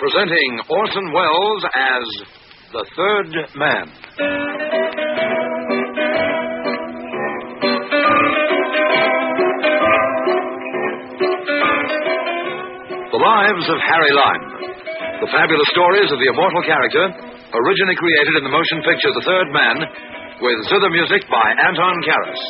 presenting Orson Welles as The Third Man. The Lives of Harry Lime. The fabulous stories of the immortal character, originally created in the motion picture The Third Man, with zither music by Anton Karas.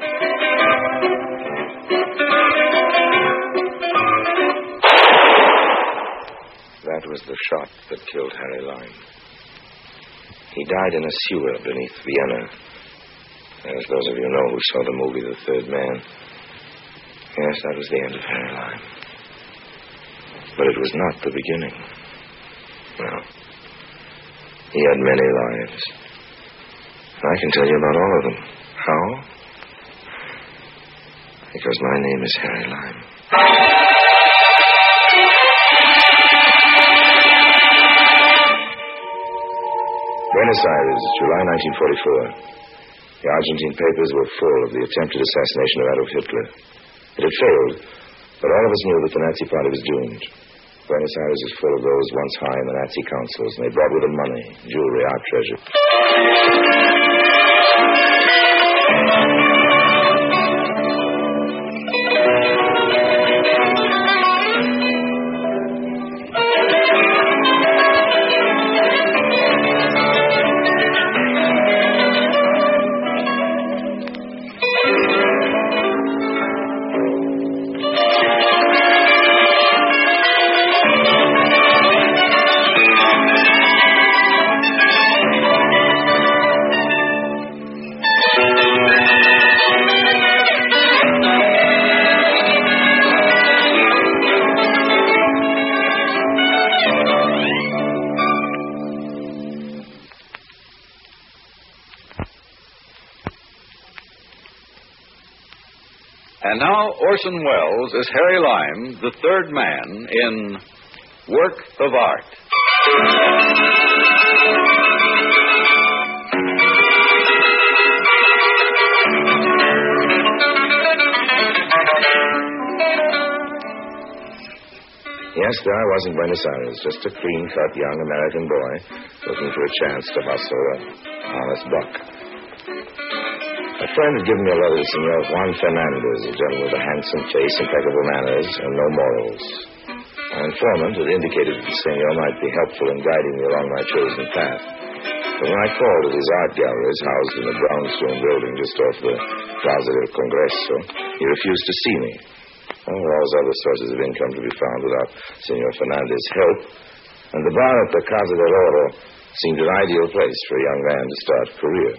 That was the shot that killed Harry Lime. He died in a sewer beneath Vienna. As those of you know who saw the movie The Third Man. Yes, that was the end of Harry Lime. But it was not the beginning. No. He had many lives. I can tell you about all of them. How? Because my name is Harry Lime. Buenos Aires, July 1944. The Argentine papers were full of the attempted assassination of Adolf Hitler. It had failed, but all of us knew that the Nazi Party was doomed. Buenos Aires was full of those once high in the Nazi councils, and they brought with them money, jewelry, art treasure. And now Orson Welles is Harry Lime, the third man, in Work of Art. Yes, there I was in Buenos Aires, just a clean-cut young American boy looking for a chance to hustle an honest buck. A friend had given me a letter to Senor Juan Fernandez, a gentleman with a handsome face, impeccable manners, and no morals. My informant had indicated that the senor might be helpful in guiding me along my chosen path. But when I called at his art galleries, housed in a brownstone building just off the Plaza del Congreso, he refused to see me. Well, there was other sources of income to be found without Senor Fernandez's help, and the bar at the Casa del Oro seemed an ideal place for a young man to start a career.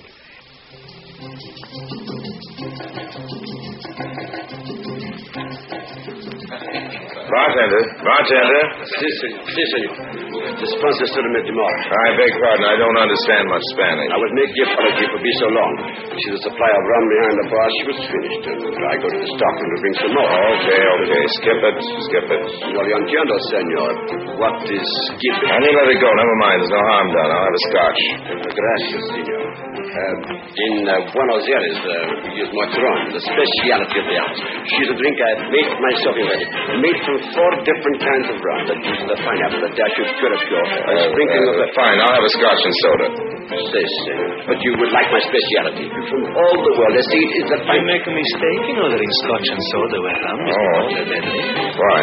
Bartender. Si, senor. Dispense to the Metimor. I beg pardon, I don't understand much Spanish. I would make the apology for being so long. See the supply of rum behind the bar, she was finished, and I go to the stockroom to bring some more. Okay. Skip it. No le entiendo, senor. What is skipping? You let it go. Never mind. There's no harm done. I'll have a scotch. Gracias, senor. In Buenos Aires, we use Matron, the speciality of the house. She's a drink I made myself already. Made from 4 different kinds of rum. The juice of the pineapple, the dash of curacao, a sprinkling of the... Fine, I'll have a scotch and soda. Yes, but you would like my speciality. From all the world, they say it is the You make a mistake in ordering scotch and soda with rum, Mr. Portobello. Why?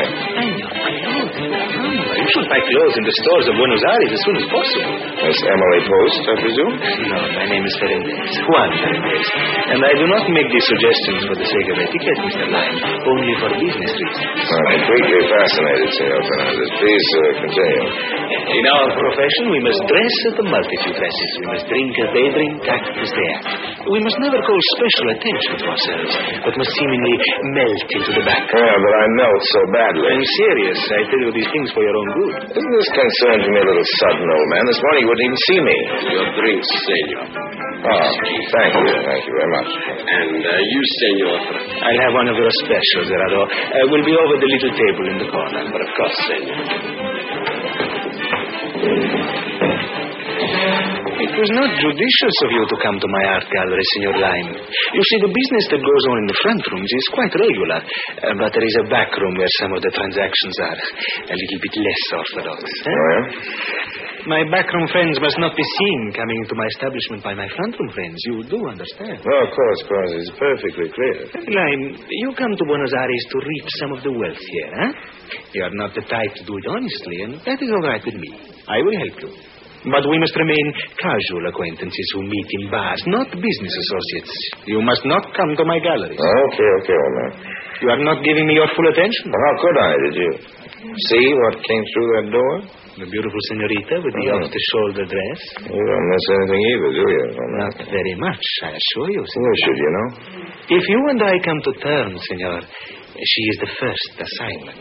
You should buy clothes in the stores of Buenos Aires as soon as possible. Miss Emily Post, I presume? No, my name is Fernandez, Juan Fernandez. And I do not make these suggestions for the sake of etiquette, Mr. Lime, only for business reasons. I'm completely fascinated, Senor Fernandez. Please continue. In our profession, we must dress at the multitude dresses. We must drink as they drink, act as they act. We must never call special attention to ourselves, but must seemingly melt into the background. Yeah, but I melt so badly. I'm serious. I tell you these things for your own good. Isn't this concern to me a little sudden, old man? This morning you wouldn't even see me. Your drinks, senor. Oh, thank you very much. And you, senor. I'll have one of your specials, Gerardo. We'll be over the little table in the corner. But of course, senor. It It was not judicious of you to come to my art gallery, Senor Lime. You see, the business that goes on in the front rooms is quite regular, but there is a back room where some of the transactions are a little bit less orthodox. Oh, yeah? My backroom friends must not be seen coming into my establishment by my front room friends. You do understand? Oh, of course. It's perfectly clear. Lime, you come to Buenos Aires to reap some of the wealth here, huh? You are not the type to do it honestly, and that is all right with me. I will help you. But we must remain casual acquaintances who meet in bars, not business associates. You must not come to my galleries. Okay, old man. You are not giving me your full attention. Well, how could I? Did you see what came through that door? The beautiful senorita with the off-the-shoulder dress. You don't miss anything either, do you? Not very much, I assure you, senor. Where should you know? If you and I come to terms, senor, she is the first assignment.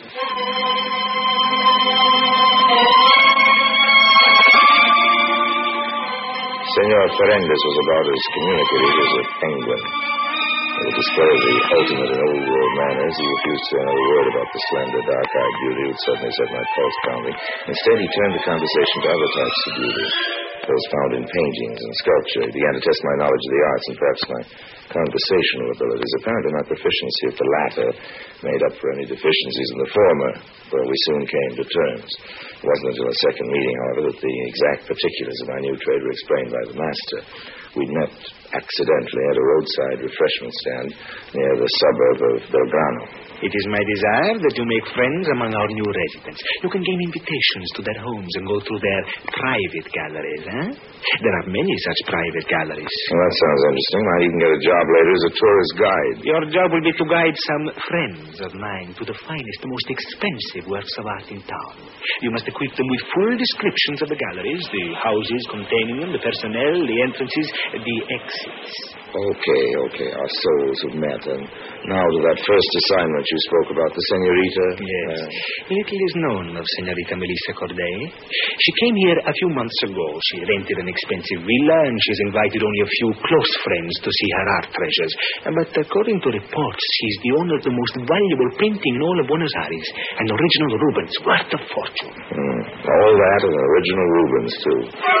Senor Ferendez was about as communicative as a penguin. With a display of the ultimate in old-world manners, he refused to say another word about the slender, dark-eyed beauty which suddenly set my pulse pounding. Instead, he turned the conversation to other types of beauty, those found in paintings and sculpture. He began to test my knowledge of the arts and perhaps my conversational abilities. Apparently, my proficiency at the latter made up for any deficiencies in the former, where we soon came to terms. It wasn't until a second meeting, however, that the exact particulars of my new trade were explained by the master. We'd met accidentally at a roadside refreshment stand near the suburb of Belgrano. It is my desire that you make friends among our new residents. You can gain invitations to their homes and go through their private galleries, huh? There are many such private galleries. Well, that sounds interesting. Might even get a job later as a tourist guide. Your job will be to guide some friends of mine to the finest, the most expensive works of art in town. You must equip them with full descriptions of the galleries, the houses containing them, the personnel, the entrances, the exits. Okay. Our souls have met. And now to that first assignment you spoke about, the senorita. Yes. Little is known of Senorita Melissa Corday. She came here a few months ago. She rented an expensive villa, and she's invited only a few close friends to see her art treasures. But according to reports, she's the owner of the most valuable painting in all of Buenos Aires, an original Rubens, worth a fortune. All that and original Rubens, too.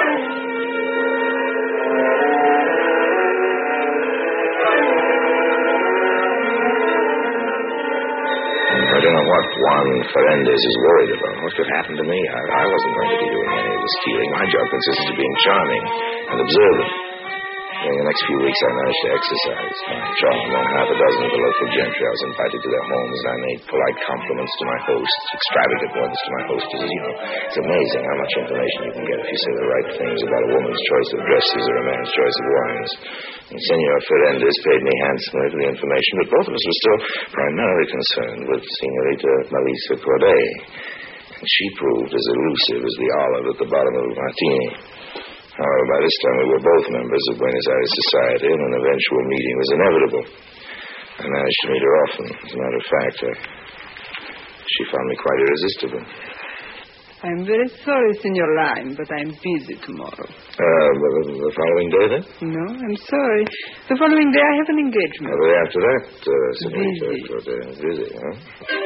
I don't know what Juan Ferendez is worried about. What could happen to me? I wasn't going to be doing any of the stealing. My job consisted of being charming and observant. During the next few weeks, I managed to exercise my charm. Then half a dozen of the local gentry I was invited to their homes, and I made polite compliments to my hosts, extravagant ones to my hostesses. You know, it's amazing how much information you can get if you say the right things about a woman's choice of dresses or a man's choice of wines. And Senor Ferendez paid me handsomely for the information, but both of us were still primarily concerned with Senorita Melissa Corday. And she proved as elusive as the olive at the bottom of a martini. However, by this time we were both members of Buenos Aires society, and an eventual meeting was inevitable. I managed to meet her often. As a matter of fact, she found me quite irresistible. I'm very sorry, Senor Lime, but I'm busy tomorrow. The following day, then? No, I'm sorry. The following day I have an engagement. The day after that, Senorita Busy. Busy, huh?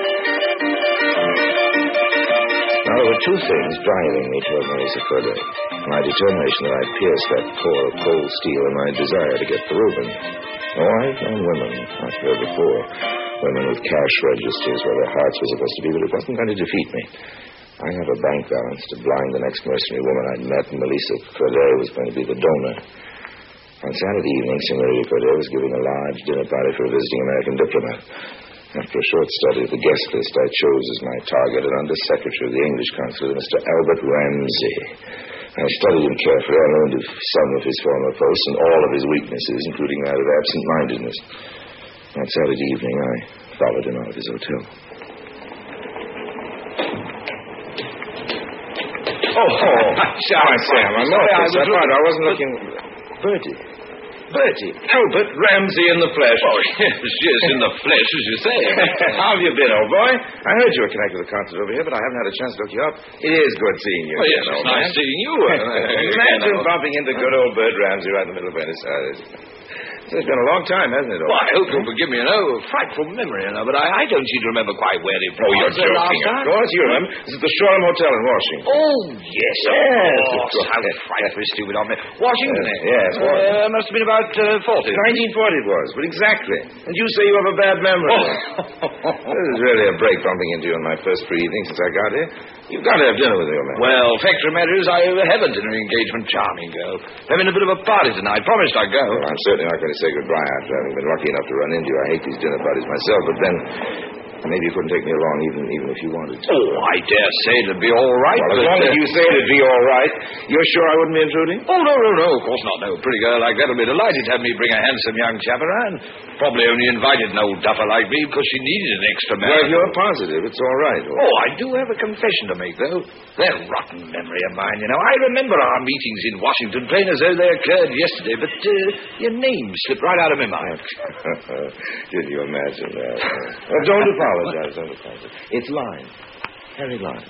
Now, there were two things driving me toward Melissa Corday. My determination that I'd pierce that core of cold steel and my desire to get the Reuben. Oh, I've known women, I've heard before, women with cash registers where their hearts were supposed to be, but it wasn't going to defeat me. I have a bank balance to blind the next mercenary woman I'd met, and Melissa Corday was going to be the donor. On Saturday evening, Senorita Corday was giving a large dinner party for a visiting American diplomat. After a short study of the guest list, I chose as my target an under-secretary of the English consulate, Mr. Albert Ramsey. I studied him carefully. I learned of some of his former posts and all of his weaknesses, including that of absent-mindedness. On Saturday evening, I followed him out of his hotel. Oh, Sam, I'm not. I wasn't looking. Bertie. Albert Ramsey in the flesh. Oh, yes, in the flesh, as you say. How have you been, old boy? I heard you were connected with the concert over here, but I haven't had a chance to look you up. It is good seeing you. Oh, yes, it's nice seeing you. Imagine bumping into good old Bert Ramsey right in the middle of Buenos Aires. It's been a long time, hasn't it? Well, I hope you'll forgive me, a frightful memory, but I don't seem to remember quite where it was. Oh, you're joking. Of course, you remember. It's at the Shoreham Hotel in Washington. Oh, yes. Yes. How frightfully stupid on me. Washington, Yes. Must have been about 40. 1940 it was, but exactly. And you say you have a bad memory. This is really a break bumping into you on my first free evening since I got here. You've got to have dinner with me, man. Well, fact of the matter is, I have a dinner engagement. Charming girl. Having a bit of a party tonight. Promised I'd go. Well, I'm certainly not going to say goodbye after having been lucky enough to run into you. I hate these dinner parties myself, but then maybe you couldn't take me along even if you wanted to. Oh, I dare say it'd be all right. Well, as long as you say it'd be all right, you're sure I wouldn't be intruding? Oh, no, of course not. No, a pretty girl like that will be delighted to have me bring a handsome young chap around. Probably only invited an old duffer like me because she needed an extra man. Well, if you're positive, it's all right. Oh, I do have a confession to make, though. That rotten memory of mine, I remember our meetings in Washington plain as though they occurred yesterday, but your name slipped right out of my mind. Did you imagine that? Well, don't apologize. It's Lyme. Harry Lyme.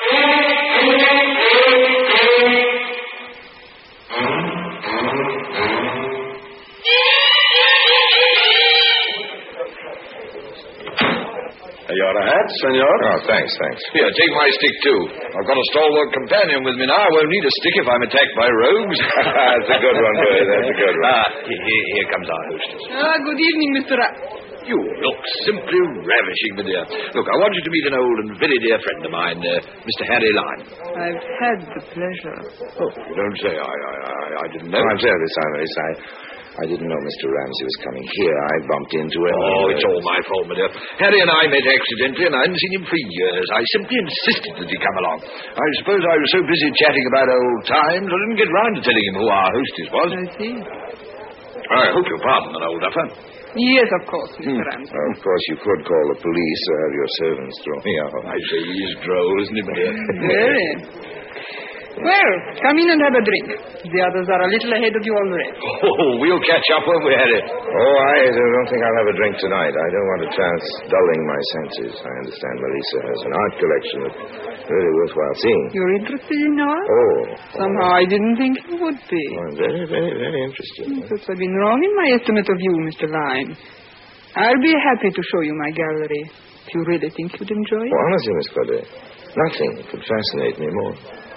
You're a hat, senor? Oh, thanks. Here, take my stick, too. I've got a stalwart companion with me now. I won't need a stick if I'm attacked by rogues. That's a good one, Billy. That's a good one. Here comes our hostess. Good evening, Mr. You look simply ravishing, my dear. Look, I want you to meet an old and very dear friend of mine, Mr. Harry Lyme. I've had the pleasure. Oh, you don't say. I didn't know. I'm terribly sorry, Maurice. I didn't know Mr. Ramsey was coming here. I bumped into him. Oh, it's all my fault, my dear. Harry and I met accidentally, and I hadn't seen him for years. I simply insisted that he come along. I suppose I was so busy chatting about old times, I didn't get round to telling him who our hostess was. I see. I hope you'll pardon an old duffer. Yes, of course, Mr. Ramsey. Of course, you could call the police or have your servants throw me out. I say he's droll, isn't he, my dear? Very. Well, come in and have a drink. The others are a little ahead of you already. Oh, we'll catch up when we had it. Oh, I don't think I'll have a drink tonight. I don't want a chance dulling my senses. I understand Melissa has an art collection that's really worthwhile seeing. You're interested in art? Oh. Somehow I didn't think you would be. Well, I'm very, very, very interested. Perhaps I've been wrong in my estimate of you, Mr. Lyme. I'll be happy to show you my gallery, if you really think you'd enjoy it. Oh, honestly, Miss Corday, nothing could fascinate me more.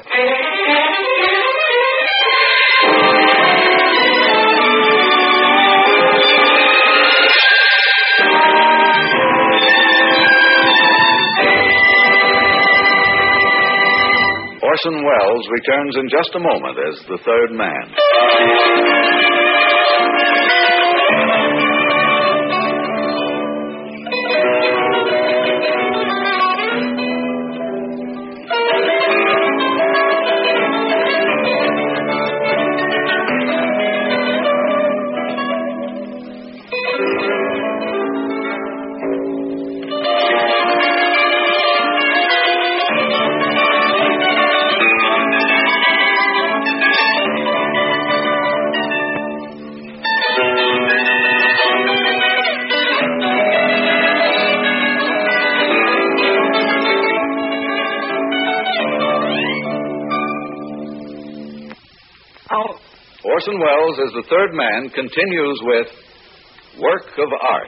Orson Welles returns in just a moment as the third man. Orson Welles as the third man continues with Work of Art.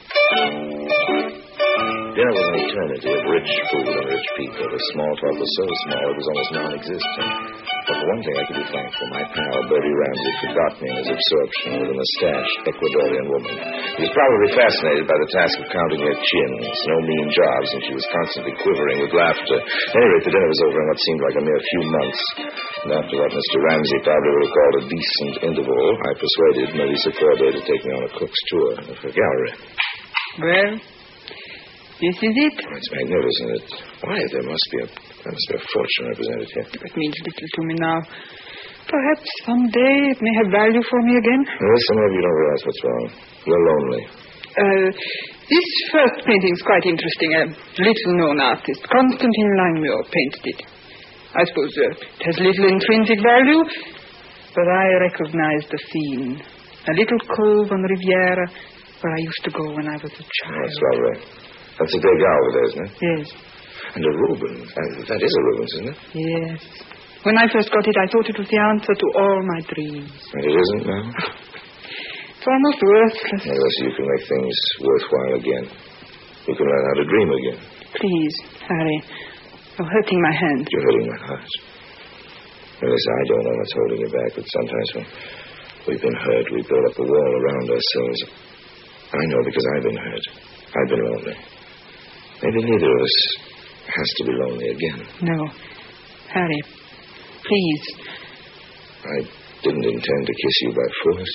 Dinner was an eternity of rich food and rich people. The small talk was so small it was almost non-existent. But for one thing I could be thankful. My pal, Bertie Ramsey, forgot me in his absorption with a mustached Ecuadorian woman. He was probably fascinated by the task of counting her chins. No mean jobs, and she was constantly quivering with laughter. At any rate, the dinner was over in what seemed like a mere few months. And after what Mr. Ramsey probably would have called a decent interval, I persuaded Melissa Corday to take me on a cook's tour of her gallery. Well, this is it. Oh, it's magnificent. Why, there must be a fortune represented here. It means little to me now. Perhaps someday it may have value for me again. Listen, maybe you don't realize what's wrong. You're lonely. This first painting's quite interesting. A little-known artist, Constantine Langmuir, painted it. I suppose it has little intrinsic value, but I recognize the scene. A little cove on the Riviera where I used to go when I was a child. Oh, that's lovely. That's a Degas over there, isn't it? Yes. And a Rubens. That is a Rubens, isn't it? Yes. When I first got it, I thought it was the answer to all my dreams. And it isn't now? It's almost worthless. Unless you can make things worthwhile again. You can learn how to dream again. Please, Harry. You're hurting my hand. You're hurting my heart. Melissa, I don't know what's holding you back, but sometimes when we've been hurt, we build up a wall around ourselves. I know because I've been hurt. I've been lonely. Maybe neither of us has to be lonely again. No. Harry, please. I didn't intend to kiss you by force.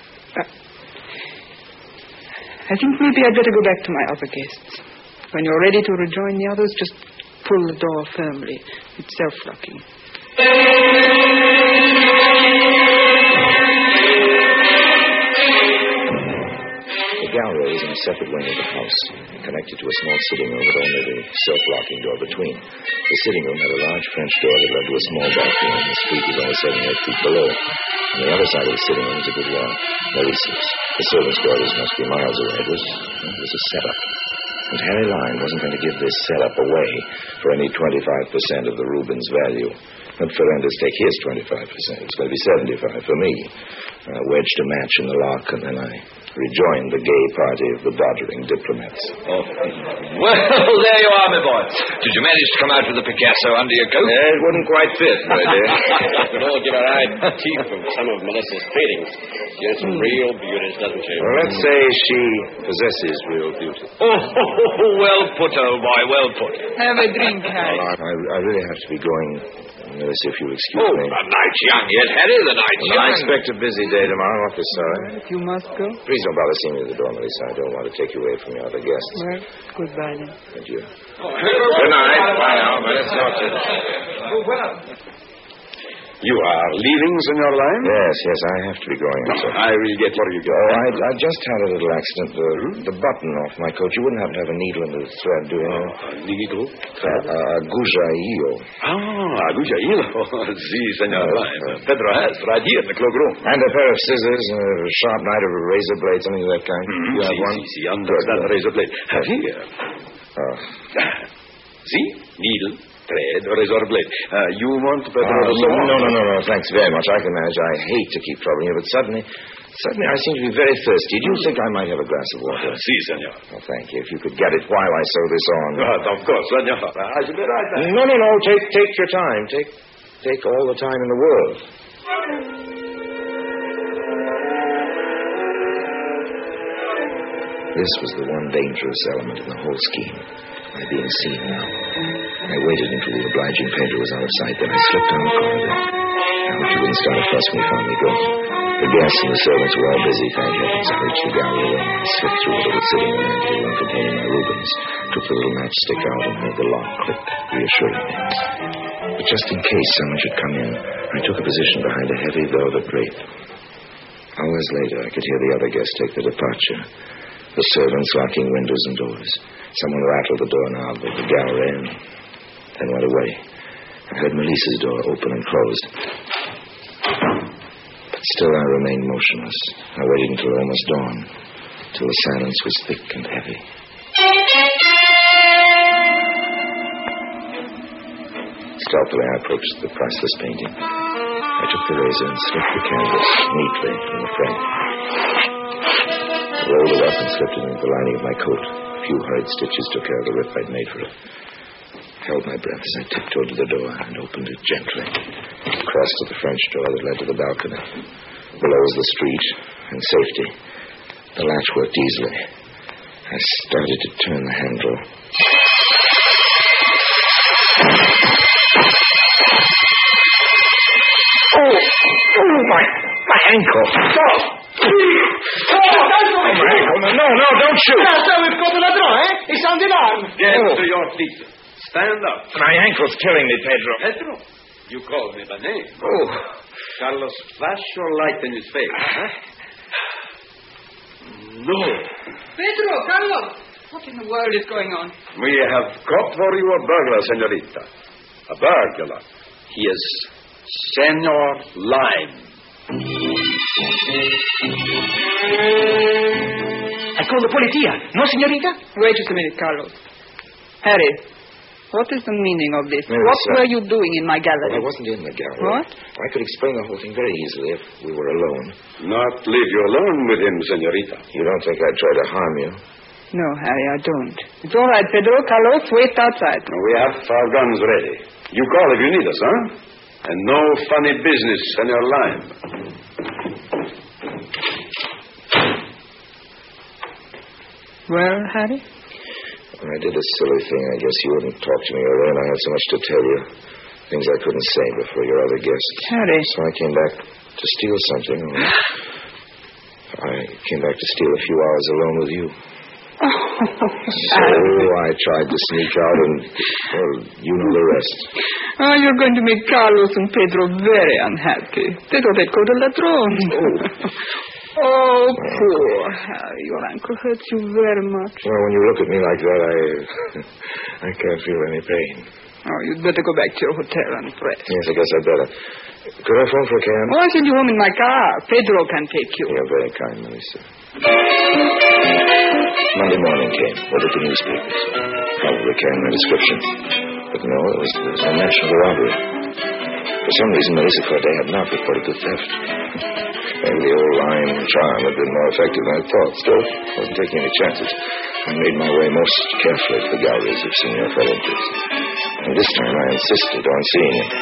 I think maybe I'd better go back to my other guests. When you're ready to rejoin the others, just pull the door firmly. It's self-locking. The gallery was in a separate wing of the house, connected to a small sitting room with only the self-locking door between. The sitting room had a large French door that led to a small balcony, and the street was only 7 or 8 feet below. On the other side of the sitting room was a boudoir. Melissa's. The servants' quarters must be miles away. It was a setup. And Harry Lyne wasn't going to give this setup away for any 25% of the Rubens' value. Let Ferendez take his 25%. It's going to be 75 for me. I wedged a match in the lock, and then I rejoined the gay party of the doddering diplomats. Oh. Well, there you are, my boy. Did you manage to come out with the Picasso under your coat? It wouldn't quite fit, my dear. We could all give our eye teeth from some of Melissa's paintings. She has some real beauties, doesn't she? Well, let's say she possesses real beauty. Oh, well put, old boy, well put. Have a drink, Harry. I really have to be going, Melissa, if you'll excuse me. The night's young yet, Harry, the night's young. I expect a busy day tomorrow, officer. Sorry. If you must go. Please don't bother seeing me at the door, Melissa. I don't want to take you away from your other guests. Well, goodbye then. Adieu. Good night. Bye now. Let's talk to you. You are leaving, Senor Lyne? Yes, I have to be going, sir. I will get where you go. Oh, I just had a little accident. The button off my coat. You wouldn't happen to have a needle and a thread, do you? Needle? Agujaillo. Agujaillo. Si, Senor Lyne. Pedro has, right here in the cloakroom. And a pair of scissors, a sharp knife, a razor blade, something of that kind. You have one? Si, understand the razor blade. Have here. See? Needle. Thread, razor blade. You want Pedro also? No. Thanks very much. I can manage. I hate to keep troubling you, but suddenly I seem to be very thirsty. Do you think I might have a glass of water? Si, senor. Oh, thank you. If you could get it while I sew this on. Of course, senor. I should be right back. No. Take your time. Take all the time in the world. This was the one dangerous element in the whole scheme. My being seen now. I waited until the obliging painter was out of sight, then I slipped down the corridor. I hoped he wouldn't start a fuss when he found me going. The guests and the servants were all busy, thank heavens. I reached the gallery wing and slipped through the little sitting room into the room containing my Rubens, took the little matchstick out and heard the lock click reassuringly. But just in case someone should come in, I took a position behind a heavy velvet drape. Hours later, I could hear the other guests take their departure. The servants locking windows and doors. Someone rattled the doorknob of the gallery and then went away. I heard Melissa's door open and closed. But still I remained motionless. I waited until almost dawn, till the silence was thick and heavy. Stealthily I approached the priceless painting. I took the razor and slipped the canvas neatly from the frame. I rolled it up and slipped it into the lining of my coat. A few hurried stitches took care of the rip I'd made for it. I held my breath as I tiptoed to the door and opened it gently. Crossed to the French door that led to the balcony. Below was the street and safety. The latch worked easily. I started to turn the handle. Oh, my ankle. Stop! No, don't shoot. So we've got an address, eh? It's on the arm. Get to your feet. Stand up. My ankle's killing me, Pedro. Pedro, you called me by name. Oh. Carlos, flash your light in his face. Huh? No. Pedro, Carlos, what in the world is going on? We have caught for you a burglar, senorita. A burglar. He is Senor Lyne. I call the policia. No, senorita? Wait just a minute, Carlos. Harry, What is the meaning of this? Yes, What sir. were you doing in my gallery? I wasn't in the gallery. What? I could explain the whole thing very easily if we were alone. Not leave you alone with him, senorita. You don't think I'd try to harm you? No, Harry, I don't. It's all right, Pedro. Carlos, wait outside. We have our guns ready. You call if you need us, huh? And no funny business on your line. Well, Harry? When I did a silly thing, I guess you wouldn't talk to me, Lorraine. I had so much to tell you. Things I couldn't say before your other guests. Harry. So I came back to steal something. I came back to steal a few hours alone with you. So I tried to sneak out and, well, you know the rest. Oh, you're going to make Carlos and Pedro very unhappy. They thought they'd go to Ladrones. Oh, poor Harry. Your ankle hurts you very much. Well, when you look at me like that, I can't feel any pain. Oh, you'd better go back to your hotel and rest. Yes, I guess I'd better. Could I phone for a cab? Oh, I'll send you home in my car. Pedro can take you. You're very kind, Melissa. Monday morning came with the newspapers. Probably carrying my description. But no, there was no mention of the robbery. For some reason, Melissa Corday had not reported the theft. Maybe the old line and charm had been more effective than I thought. Still, I wasn't taking any chances. I made my way most carefully to the galleries of Senor Ferrantes. And this time I insisted on seeing him.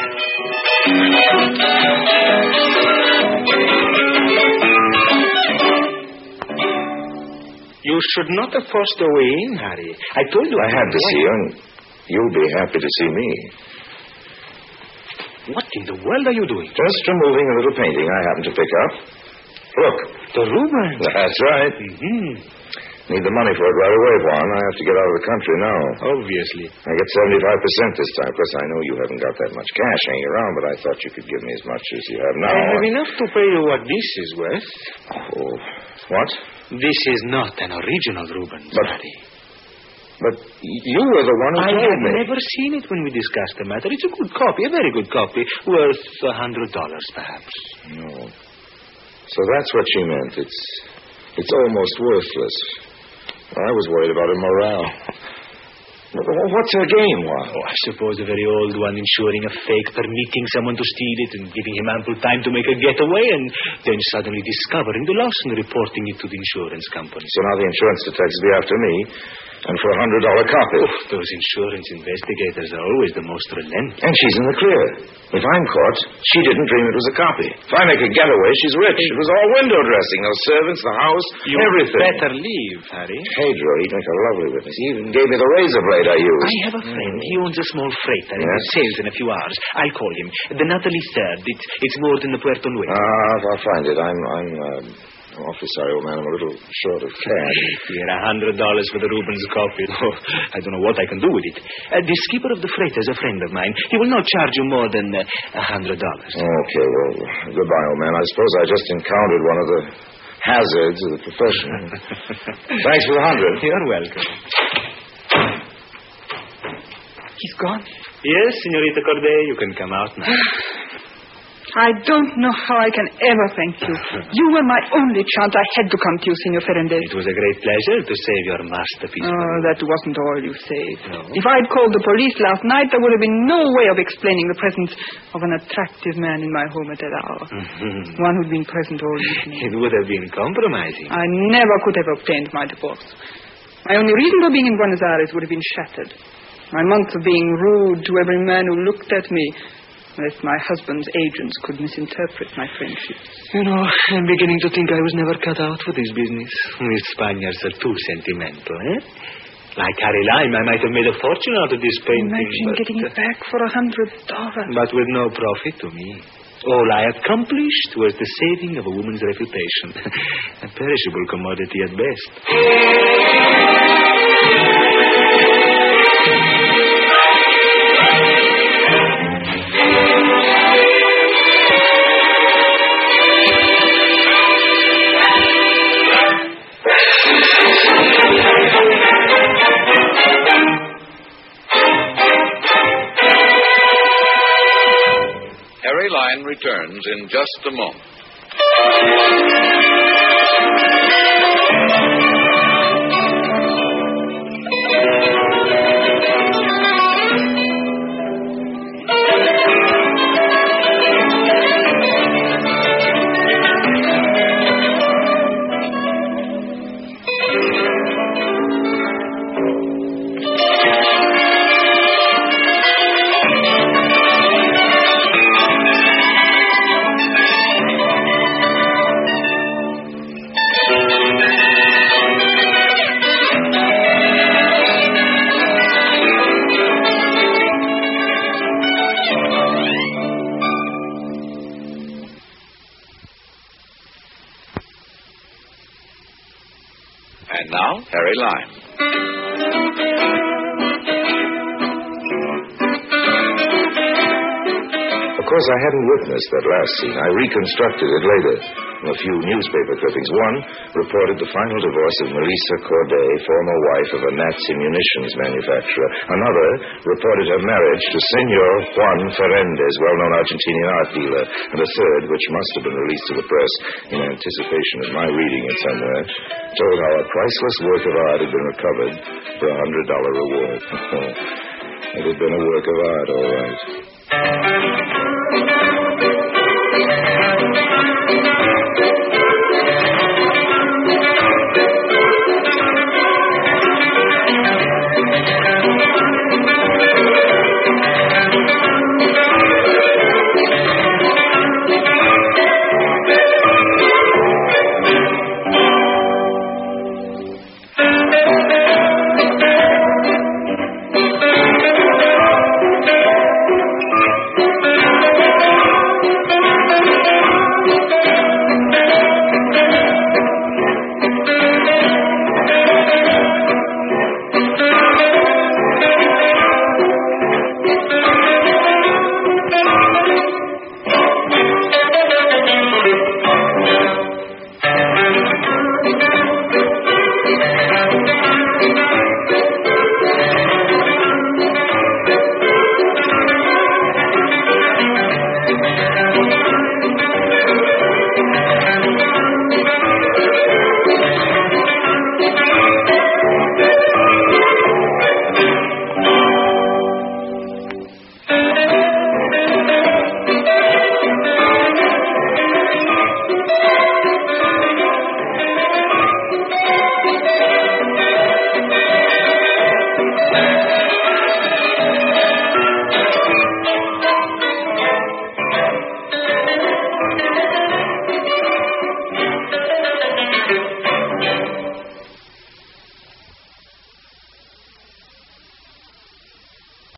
You should not have forced your way in, Harry. I told you... I had to see you, and you'll be happy to see me. What in the world are you doing? Just removing a little painting I happened to pick up. Look. The Rubens. That's right. Mm-hmm. Need the money for it right away, Juan. I have to get out of the country now. Obviously. I get 75% this time. Of course, I know you haven't got that much cash hanging around, but I thought you could give me as much as you have now. I have enough to pay you what this is worth. Oh, what? This is not an original Rubens, Harry. But you were the one who I told have me. never seen it when we discussed the matter. It's a good copy, a very good copy, worth $100, perhaps. No. So that's what she meant. It's almost worthless. I was worried about her morale. What's her game, Juan? Oh, I suppose a very old one, ensuring a fake, permitting someone to steal it and giving him ample time to make a getaway, and then suddenly discovering the loss and reporting it to the insurance company. So now the insurance detectives will be after me, and for a $100 copy. Oh, those insurance investigators are always the most relentless. And she's in the clear. If I'm caught, she didn't dream it was a copy. If I make a getaway, she's rich. It was all window dressing. Those servants, the house, everything. Better leave, Harry. Pedro, he'd make a lovely witness. He even gave me the razor blade I used. I have a friend. He owns a small freighter. Yes? It sails in a few hours. I'll call him. The Natalie Third. It's moored in the Puerto Nuevo. I'll find it. I'm awfully sorry, old man. I'm a little short of cash. Here, $100 for the Rubens copy. Oh, I don't know what I can do with it. The skipper of the freighter is a friend of mine. He will not charge you more than $100. Okay, well, goodbye, old man. I suppose I just encountered one of the hazards of the profession. Thanks for the $100. You're welcome. He's gone. Yes, Senorita Corday, you can come out now. I don't know how I can ever thank you. You were my only chance. I had to come to you, Senor Ferrantes. It was a great pleasure to save your masterpiece. Oh, that wasn't all you saved. No? If I'd called the police last night, there would have been no way of explaining the presence of an attractive man in my home at that hour. Mm-hmm. One who'd been present all evening. It would have been compromising. I never could have obtained my divorce. My only reason for being in Buenos Aires would have been shattered. My months of being rude to every man who looked at me, lest my husband's agents could misinterpret my friendship. You know, I'm beginning to think I was never cut out for this business. We Spaniards are too sentimental, eh? Like Harry Lime, I might have made a fortune out of this painting. Imagine getting it back for $100. But with no profit to me. All I accomplished was the saving of a woman's reputation. A perishable commodity at best. Harry Lime returns in just a moment. And now, Harry Lime. Of course, I hadn't witnessed that last scene. I reconstructed it later from a few newspaper clippings. One reported the final divorce of Melissa Corday, former wife of a Nazi munitions manufacturer. Another reported her marriage to Senor Juan Ferendez, well-known Argentinian art dealer. And a third, which must have been released to the press in anticipation of my reading it somewhere, told how a priceless work of art had been recovered for a $100 reward. It had been a work of art, all right.